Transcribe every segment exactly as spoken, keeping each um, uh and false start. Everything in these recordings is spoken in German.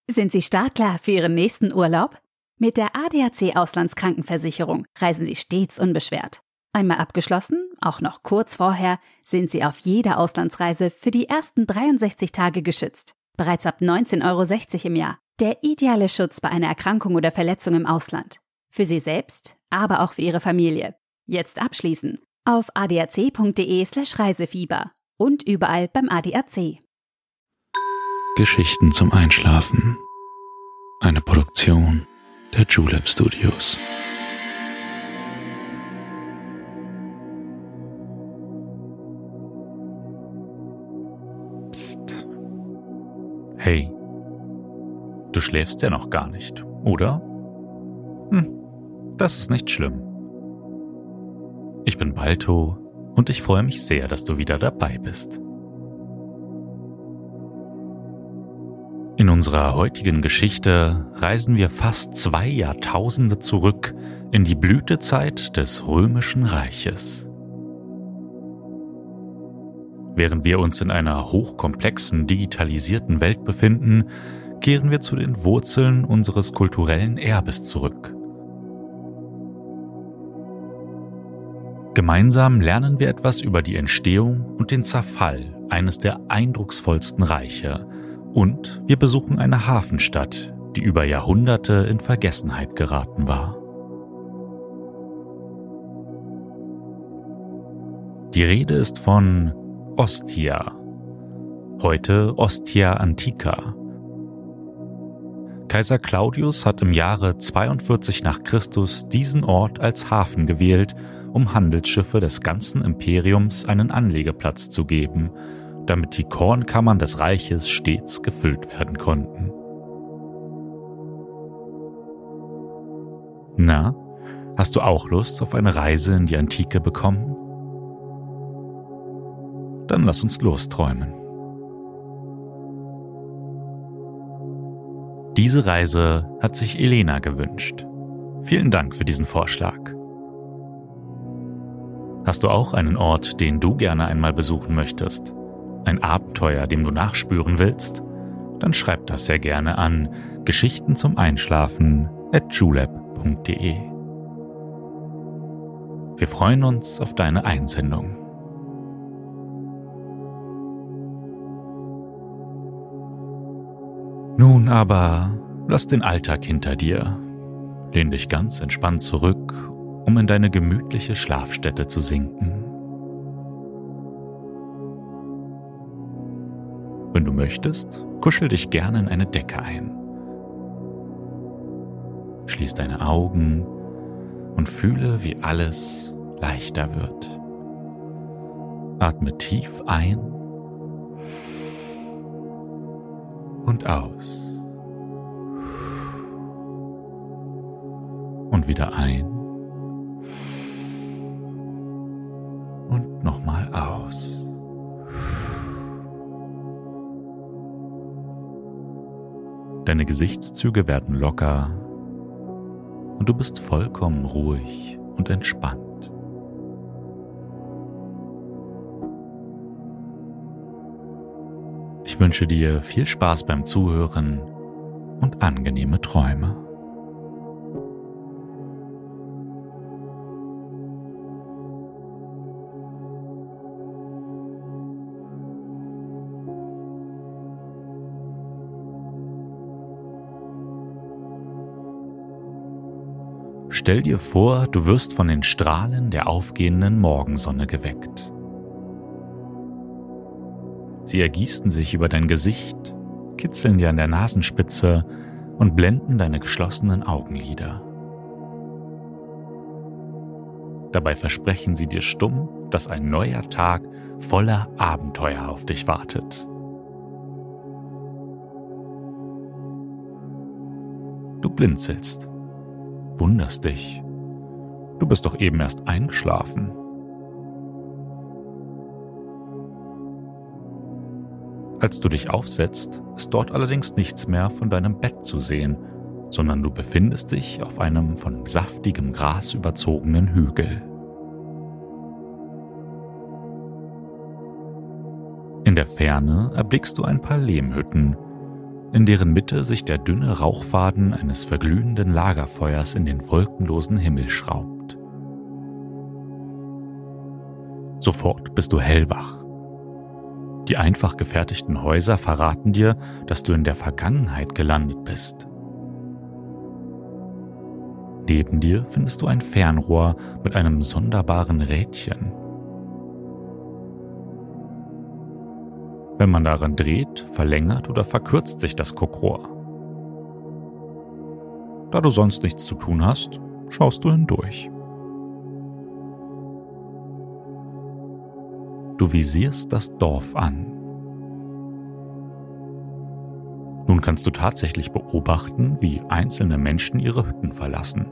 Sind Sie startklar für Ihren nächsten Urlaub? Mit der A D A C Auslandskrankenversicherung reisen Sie stets unbeschwert. Einmal abgeschlossen, auch noch kurz vorher, sind Sie auf jeder Auslandsreise für die ersten dreiundsechzig Tage geschützt. Bereits ab neunzehn Euro sechzig im Jahr. Der ideale Schutz bei einer Erkrankung oder Verletzung im Ausland. Für Sie selbst, aber auch für Ihre Familie. Jetzt abschließen. Auf adac.de slash Reisefieber und überall beim A D A C. Geschichten zum Einschlafen. Eine Produktion der Julep Studios. Psst. Hey, du schläfst ja noch gar nicht, oder? Hm, das ist nicht schlimm. Ich bin Balto und ich freue mich sehr, dass du wieder dabei bist. In unserer heutigen Geschichte reisen wir fast zwei Jahrtausende zurück in die Blütezeit des Römischen Reiches. Während wir uns in einer hochkomplexen, digitalisierten Welt befinden, kehren wir zu den Wurzeln unseres kulturellen Erbes zurück. Gemeinsam lernen wir etwas über die Entstehung und den Zerfall eines der eindrucksvollsten Reiche, und wir besuchen eine Hafenstadt, die über Jahrhunderte in Vergessenheit geraten war. Die Rede ist von Ostia, heute Ostia Antiqua. Kaiser Claudius hat im Jahre zweiundvierzig nach Christus diesen Ort als Hafen gewählt, um Handelsschiffe des ganzen Imperiums einen Anlegeplatz zu geben, damit die Kornkammern des Reiches stets gefüllt werden konnten. Na, hast du auch Lust auf eine Reise in die Antike bekommen? Dann lass uns losträumen. Diese Reise hat sich Elena gewünscht. Vielen Dank für diesen Vorschlag. Hast du auch einen Ort, den du gerne einmal besuchen möchtest? Ein Abenteuer, dem du nachspüren willst? Dann schreib das sehr gerne an Geschichten zum Einschlafen at julep punkt de. Wir freuen uns auf deine Einsendung. Nun aber, lass den Alltag hinter dir. Lehn dich ganz entspannt zurück, um in deine gemütliche Schlafstätte zu sinken. Wenn du möchtest, kuschel dich gerne in eine Decke ein. Schließ deine Augen und fühle, wie alles leichter wird. Atme tief ein und aus. Und wieder ein und nochmal aus. Deine Gesichtszüge werden locker und du bist vollkommen ruhig und entspannt. Ich wünsche dir viel Spaß beim Zuhören und angenehme Träume. Stell dir vor, du wirst von den Strahlen der aufgehenden Morgensonne geweckt. Sie ergießen sich über dein Gesicht, kitzeln dir an der Nasenspitze und blenden deine geschlossenen Augenlider. Dabei versprechen sie dir stumm, dass ein neuer Tag voller Abenteuer auf dich wartet. Du blinzelst. Wunderst dich. Du bist doch eben erst eingeschlafen. Als du dich aufsetzt, ist dort allerdings nichts mehr von deinem Bett zu sehen, sondern du befindest dich auf einem von saftigem Gras überzogenen Hügel. In der Ferne erblickst du ein paar Lehmhütten, in deren Mitte sich der dünne Rauchfaden eines verglühenden Lagerfeuers in den wolkenlosen Himmel schraubt. Sofort bist du hellwach. Die einfach gefertigten Häuser verraten dir, dass du in der Vergangenheit gelandet bist. Neben dir findest du ein Fernrohr mit einem sonderbaren Rädchen. Wenn man daran dreht, verlängert oder verkürzt sich das Guckrohr. Da du sonst nichts zu tun hast, schaust du hindurch. Du visierst das Dorf an. Nun kannst du tatsächlich beobachten, wie einzelne Menschen ihre Hütten verlassen.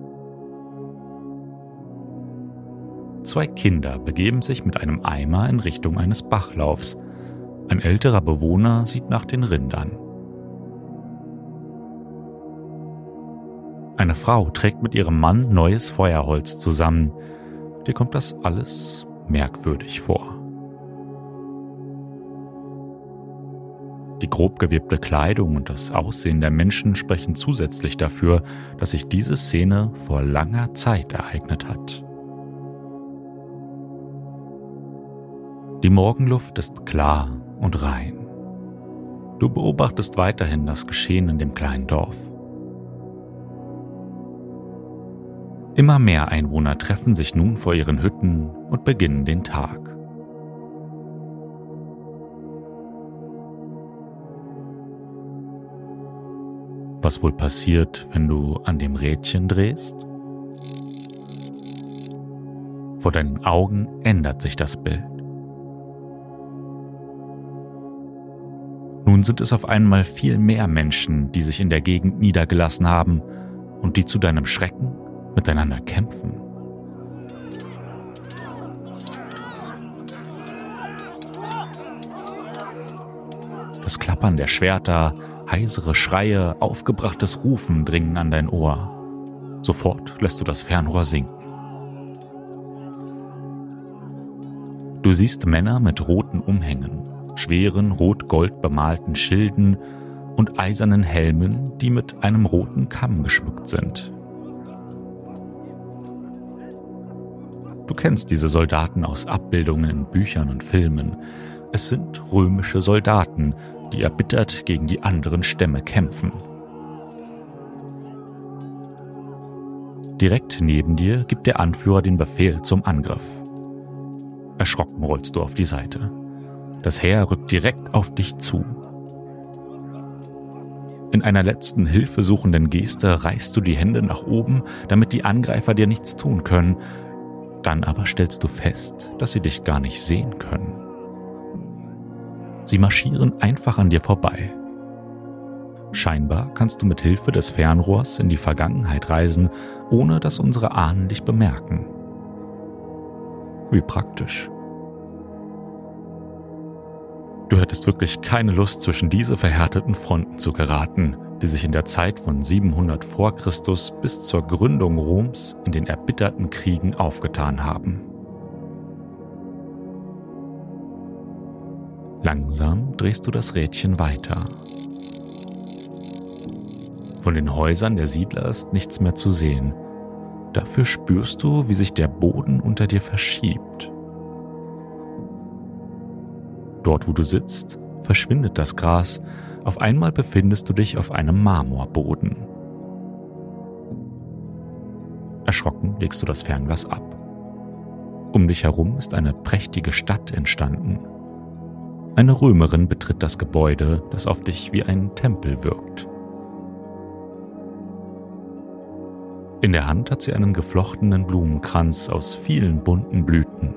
Zwei Kinder begeben sich mit einem Eimer in Richtung eines Bachlaufs. Ein älterer Bewohner sieht nach den Rindern. Eine Frau trägt mit ihrem Mann neues Feuerholz zusammen. Dir kommt das alles merkwürdig vor. Die grob gewebte Kleidung und das Aussehen der Menschen sprechen zusätzlich dafür, dass sich diese Szene vor langer Zeit ereignet hat. Die Morgenluft ist klar und rein. Du beobachtest weiterhin das Geschehen in dem kleinen Dorf. Immer mehr Einwohner treffen sich nun vor ihren Hütten und beginnen den Tag. Was wohl passiert, wenn du an dem Rädchen drehst? Vor deinen Augen ändert sich das Bild. Nun sind es auf einmal viel mehr Menschen, die sich in der Gegend niedergelassen haben und die zu deinem Schrecken miteinander kämpfen. Das Klappern der Schwerter, heisere Schreie, aufgebrachtes Rufen dringen an dein Ohr. Sofort lässt du das Fernrohr sinken. Du siehst Männer mit roten Umhängen, schweren rot-gold bemalten Schilden und eisernen Helmen, die mit einem roten Kamm geschmückt sind. Du kennst diese Soldaten aus Abbildungen in Büchern und Filmen. Es sind römische Soldaten, die erbittert gegen die anderen Stämme kämpfen. Direkt neben dir gibt der Anführer den Befehl zum Angriff. Erschrocken rollst du auf die Seite. Das Heer rückt direkt auf dich zu. In einer letzten hilfesuchenden Geste reißt du die Hände nach oben, damit die Angreifer dir nichts tun können. Dann aber stellst du fest, dass sie dich gar nicht sehen können. Sie marschieren einfach an dir vorbei. Scheinbar kannst du mit Hilfe des Fernrohrs in die Vergangenheit reisen, ohne dass unsere Ahnen dich bemerken. Wie praktisch. Du hättest wirklich keine Lust, zwischen diese verhärteten Fronten zu geraten, die sich in der Zeit von siebenhundert vor Christus bis zur Gründung Roms in den erbitterten Kriegen aufgetan haben. Langsam drehst du das Rädchen weiter. Von den Häusern der Siedler ist nichts mehr zu sehen. Dafür spürst du, wie sich der Boden unter dir verschiebt. Dort, wo du sitzt, verschwindet das Gras. Auf einmal befindest du dich auf einem Marmorboden. Erschrocken legst du das Fernglas ab. Um dich herum ist eine prächtige Stadt entstanden. Eine Römerin betritt das Gebäude, das auf dich wie ein Tempel wirkt. In der Hand hat sie einen geflochtenen Blumenkranz aus vielen bunten Blüten.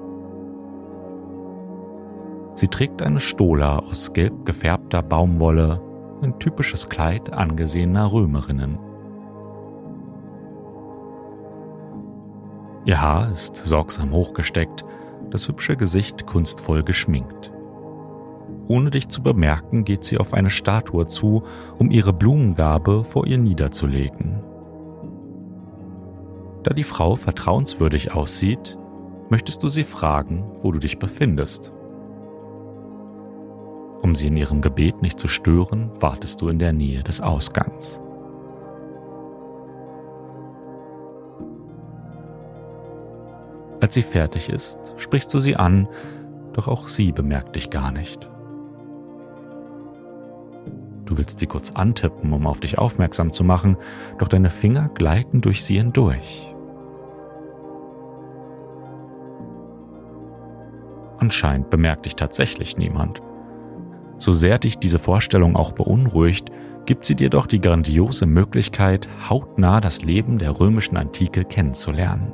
Sie trägt eine Stola aus gelb gefärbter Baumwolle, ein typisches Kleid angesehener Römerinnen. Ihr Haar ist sorgsam hochgesteckt, das hübsche Gesicht kunstvoll geschminkt. Ohne dich zu bemerken, geht sie auf eine Statue zu, um ihre Blumengabe vor ihr niederzulegen. Da die Frau vertrauenswürdig aussieht, möchtest du sie fragen, wo du dich befindest. Um sie in ihrem Gebet nicht zu stören, wartest du in der Nähe des Ausgangs. Als sie fertig ist, sprichst du sie an, doch auch sie bemerkt dich gar nicht. Du willst sie kurz antippen, um auf dich aufmerksam zu machen, doch deine Finger gleiten durch sie hindurch. Anscheinend bemerkt dich tatsächlich niemand. So sehr dich diese Vorstellung auch beunruhigt, gibt sie dir doch die grandiose Möglichkeit, hautnah das Leben der römischen Antike kennenzulernen.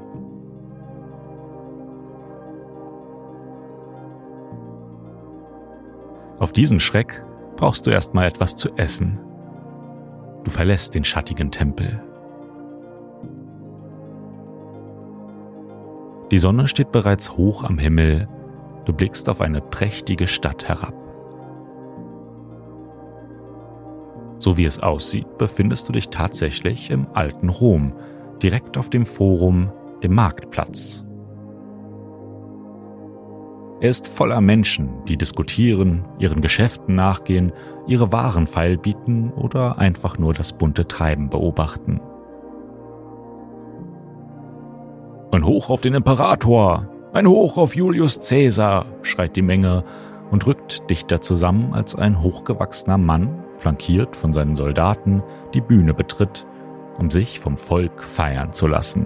Auf diesen Schreck brauchst du erstmal etwas zu essen. Du verlässt den schattigen Tempel. Die Sonne steht bereits hoch am Himmel. Du blickst auf eine prächtige Stadt herab. So wie es aussieht, befindest du dich tatsächlich im alten Rom, direkt auf dem Forum, dem Marktplatz. Er ist voller Menschen, die diskutieren, ihren Geschäften nachgehen, ihre Waren feilbieten oder einfach nur das bunte Treiben beobachten. Ein Hoch auf den Imperator! Ein Hoch auf Julius Caesar! Schreit die Menge und rückt dichter zusammen, als ein hochgewachsener Mann, flankiert von seinen Soldaten, die Bühne betritt, um sich vom Volk feiern zu lassen.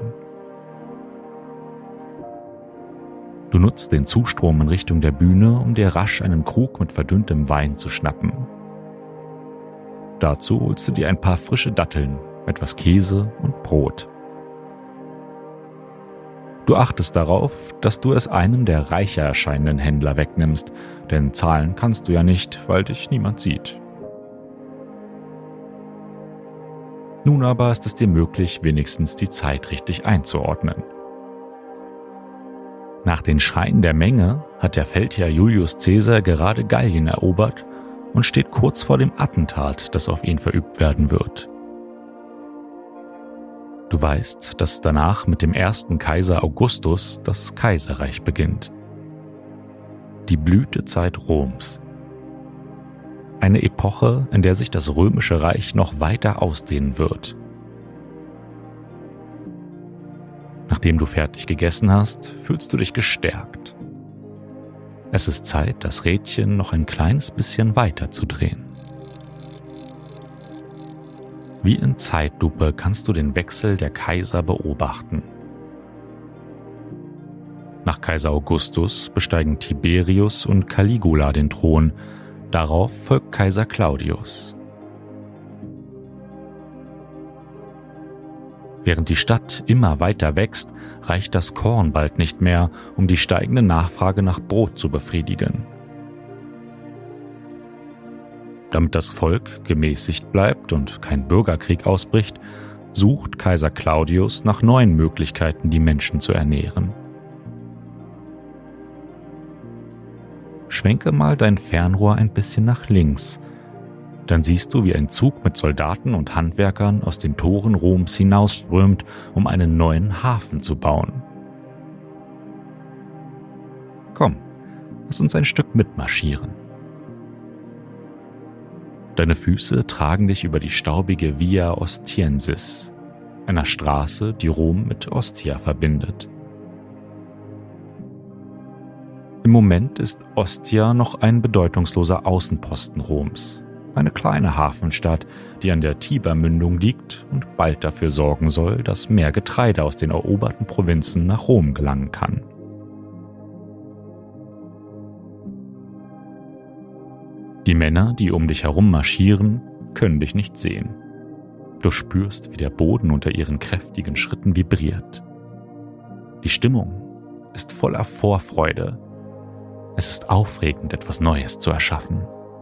Du nutzt den Zustrom in Richtung der Bühne, um dir rasch einen Krug mit verdünntem Wein zu schnappen. Dazu holst du dir ein paar frische Datteln, etwas Käse und Brot. Du achtest darauf, dass du es einem der reicher erscheinenden Händler wegnimmst, denn zahlen kannst du ja nicht, weil dich niemand sieht. Nun aber ist es dir möglich, wenigstens die Zeit richtig einzuordnen. Nach den Schreien der Menge hat der Feldherr Julius Caesar gerade Gallien erobert und steht kurz vor dem Attentat, das auf ihn verübt werden wird. Du weißt, dass danach mit dem ersten Kaiser Augustus das Kaiserreich beginnt. Die Blütezeit Roms. Eine Epoche, in der sich das Römische Reich noch weiter ausdehnen wird. Nachdem du fertig gegessen hast, fühlst du dich gestärkt. Es ist Zeit, das Rädchen noch ein kleines bisschen weiter zu drehen. Wie in Zeitlupe kannst du den Wechsel der Kaiser beobachten. Nach Kaiser Augustus besteigen Tiberius und Caligula den Thron, darauf folgt Kaiser Claudius. Während die Stadt immer weiter wächst, reicht das Korn bald nicht mehr, um die steigende Nachfrage nach Brot zu befriedigen. Damit das Volk gemäßigt bleibt und kein Bürgerkrieg ausbricht, sucht Kaiser Claudius nach neuen Möglichkeiten, die Menschen zu ernähren. Schwenke mal dein Fernrohr ein bisschen nach links. Dann siehst du, wie ein Zug mit Soldaten und Handwerkern aus den Toren Roms hinausströmt, um einen neuen Hafen zu bauen. Komm, lass uns ein Stück mitmarschieren. Deine Füße tragen dich über die staubige Via Ostiensis, einer Straße, die Rom mit Ostia verbindet. Im Moment ist Ostia noch ein bedeutungsloser Außenposten Roms, eine kleine Hafenstadt, die an der Tibermündung liegt und bald dafür sorgen soll, dass mehr Getreide aus den eroberten Provinzen nach Rom gelangen kann. Die Männer, die um dich herum marschieren, können dich nicht sehen. Du spürst, wie der Boden unter ihren kräftigen Schritten vibriert. Die Stimmung ist voller Vorfreude. Es ist aufregend, etwas Neues zu erschaffen.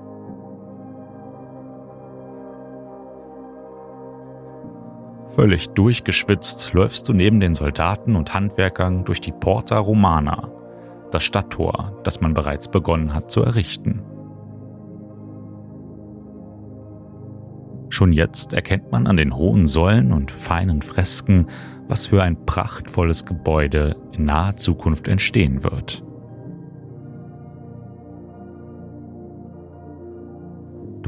Völlig durchgeschwitzt läufst du neben den Soldaten und Handwerkern durch die Porta Romana, das Stadttor, das man bereits begonnen hat zu errichten. Schon jetzt erkennt man an den hohen Säulen und feinen Fresken, was für ein prachtvolles Gebäude in naher Zukunft entstehen wird.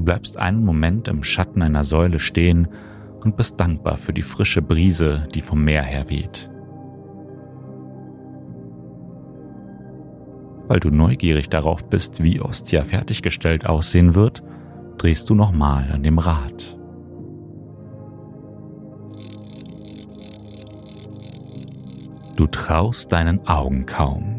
bleibst einen Moment im Schatten einer Säule stehen und bist dankbar für die frische Brise, die vom Meer her weht. Weil du neugierig darauf bist, wie Ostia fertiggestellt aussehen wird, drehst du nochmal an dem Rad. Du traust deinen Augen kaum.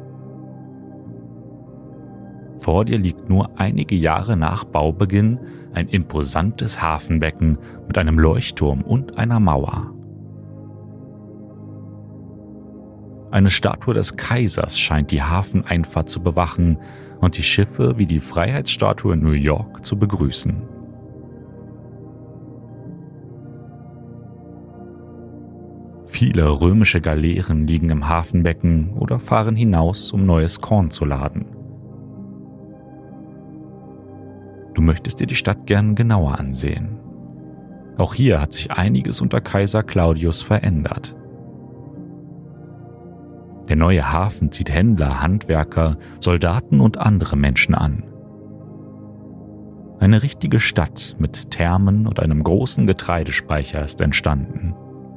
Vor dir liegt nur einige Jahre nach Baubeginn ein imposantes Hafenbecken mit einem Leuchtturm und einer Mauer. Eine Statue des Kaisers scheint die Hafeneinfahrt zu bewachen und die Schiffe wie die Freiheitsstatue in New York zu begrüßen. Viele römische Galeeren liegen im Hafenbecken oder fahren hinaus, um neues Korn zu laden. Du möchtest dir die Stadt gern genauer ansehen. Auch hier hat sich einiges unter Kaiser Claudius verändert. Der neue Hafen zieht Händler, Handwerker, Soldaten und andere Menschen an. Eine richtige Stadt mit Thermen und einem großen Getreidespeicher ist entstanden.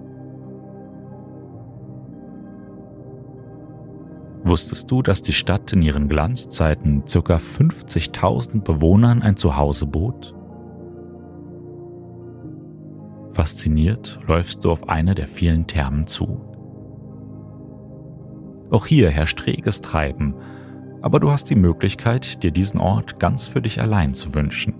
Wusstest du, dass die Stadt in ihren Glanzzeiten ca. fünfzigtausend Bewohnern ein Zuhause bot? Fasziniert läufst du auf eine der vielen Thermen zu. Auch hier herrscht reges Treiben, aber du hast die Möglichkeit, dir diesen Ort ganz für dich allein zu wünschen.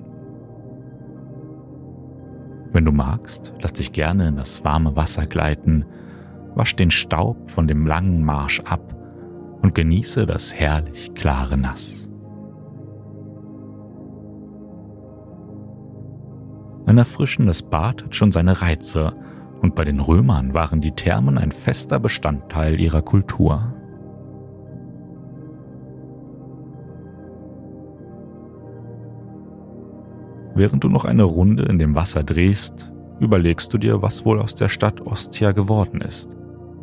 Wenn du magst, lass dich gerne in das warme Wasser gleiten, wasch den Staub von dem langen Marsch ab und genieße das herrlich klare Nass. Ein erfrischendes Bad hat schon seine Reize und bei den Römern waren die Thermen ein fester Bestandteil ihrer Kultur. Während du noch eine Runde in dem Wasser drehst, überlegst du dir, was wohl aus der Stadt Ostia geworden ist.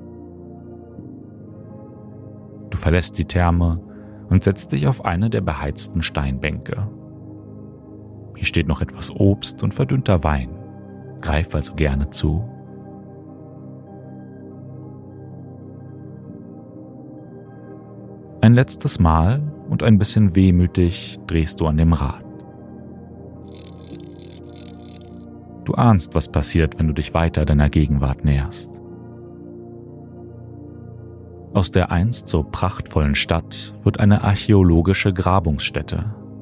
Du verlässt die Therme und setzt dich auf eine der beheizten Steinbänke. Hier steht noch etwas Obst und verdünnter Wein. Greif also gerne zu. Ein letztes Mal und ein bisschen wehmütig drehst du an dem Rad. Du ahnst, was passiert, wenn du dich weiter deiner Gegenwart näherst. Aus der einst so prachtvollen Stadt wird eine archäologische Grabungsstätte.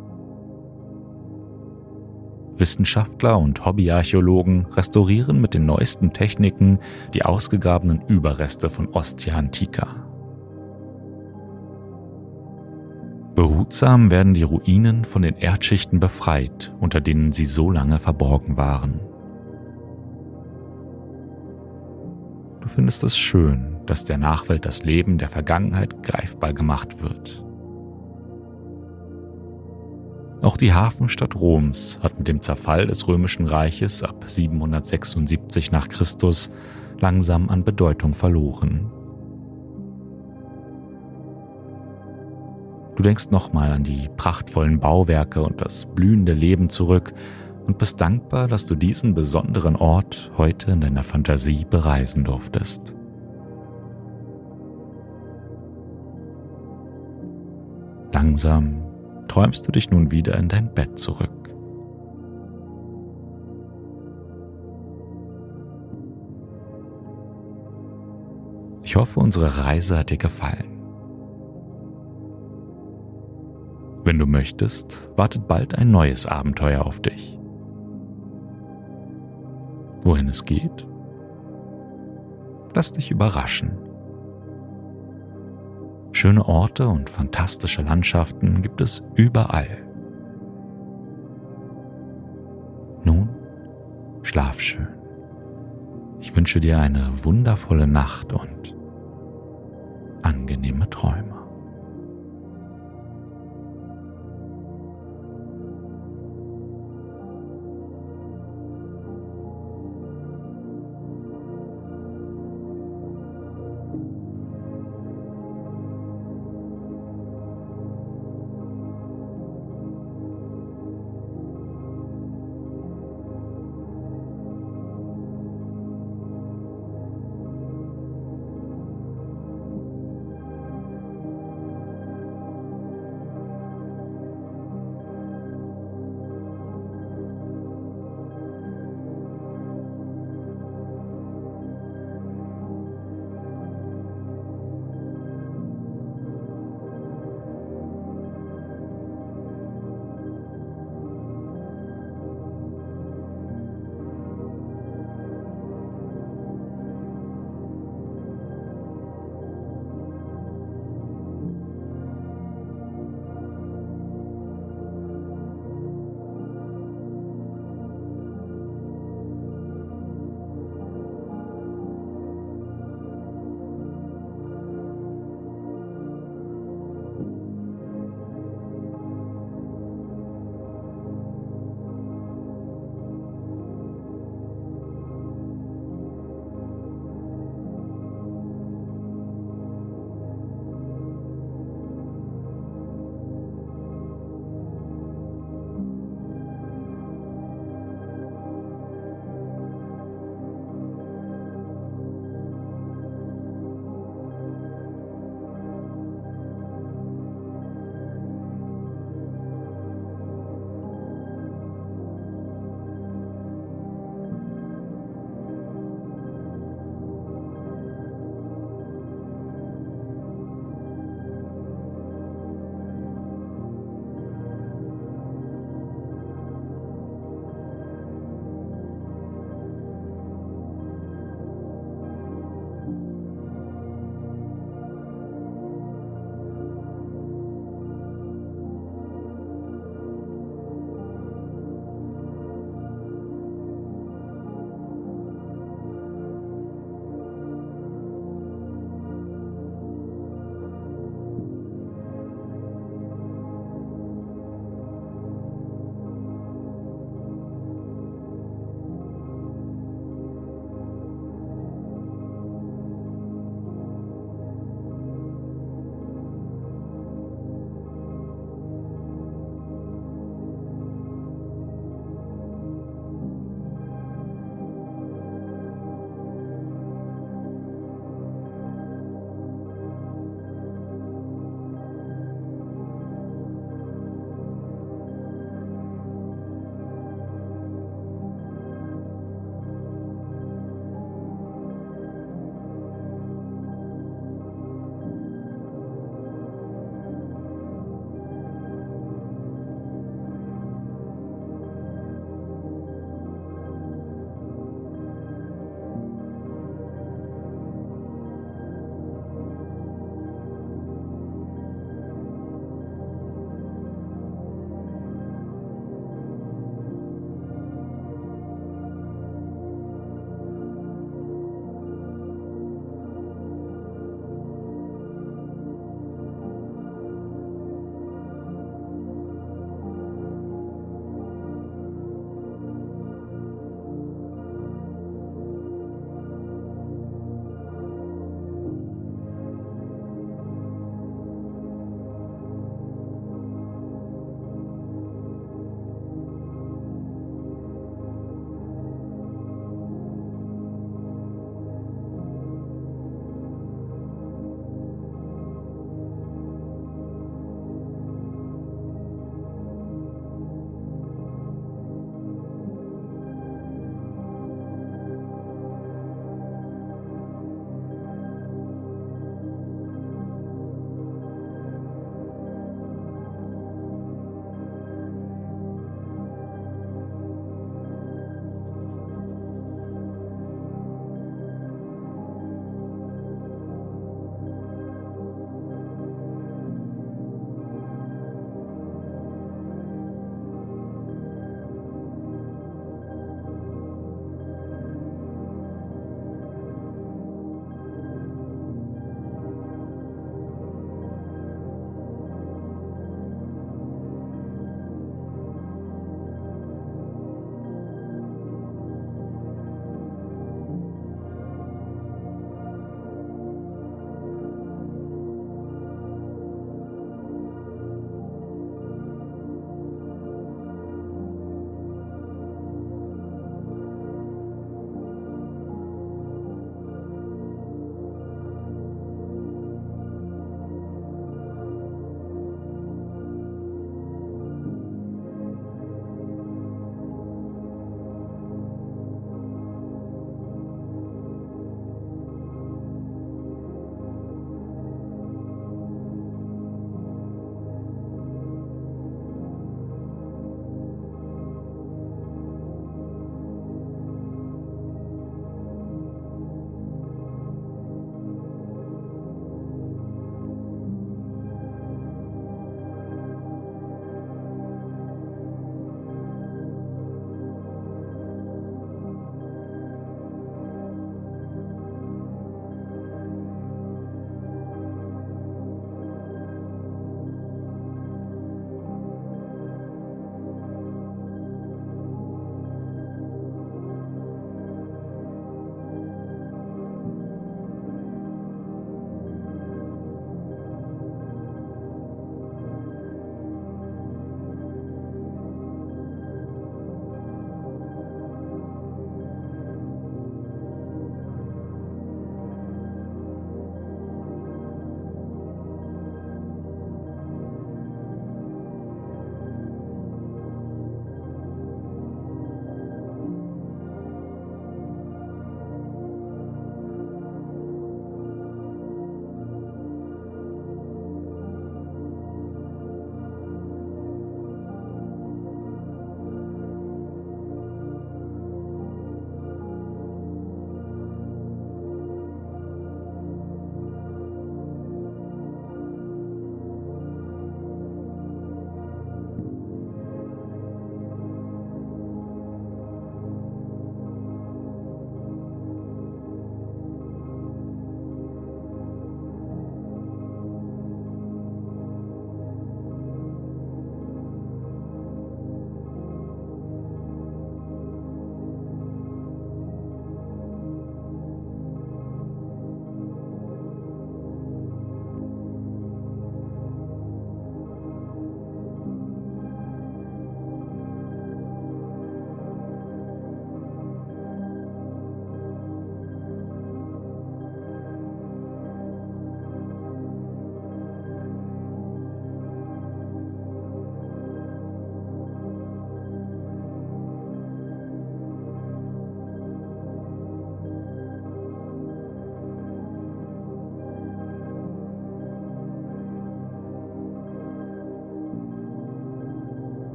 Wissenschaftler und Hobbyarchäologen restaurieren mit den neuesten Techniken die ausgegrabenen Überreste von Ostia Antiqua. Behutsam werden die Ruinen von den Erdschichten befreit, unter denen sie so lange verborgen waren. Du findest es schön, dass der Nachwelt das Leben der Vergangenheit greifbar gemacht wird. Auch die Hafenstadt Roms hat mit dem Zerfall des Römischen Reiches ab siebenhundertsechsundsiebzig nach Christus langsam an Bedeutung verloren. Du denkst nochmal an die prachtvollen Bauwerke und das blühende Leben zurück und bist dankbar, dass du diesen besonderen Ort heute in deiner Fantasie bereisen durftest. Langsam träumst du dich nun wieder in dein Bett zurück. Ich hoffe, unsere Reise hat dir gefallen. Wenn du möchtest, wartet bald ein neues Abenteuer auf dich. Wohin es geht? Lass dich überraschen. Schöne Orte und fantastische Landschaften gibt es überall. Nun, schlaf schön. Ich wünsche dir eine wundervolle Nacht und angenehme Träume.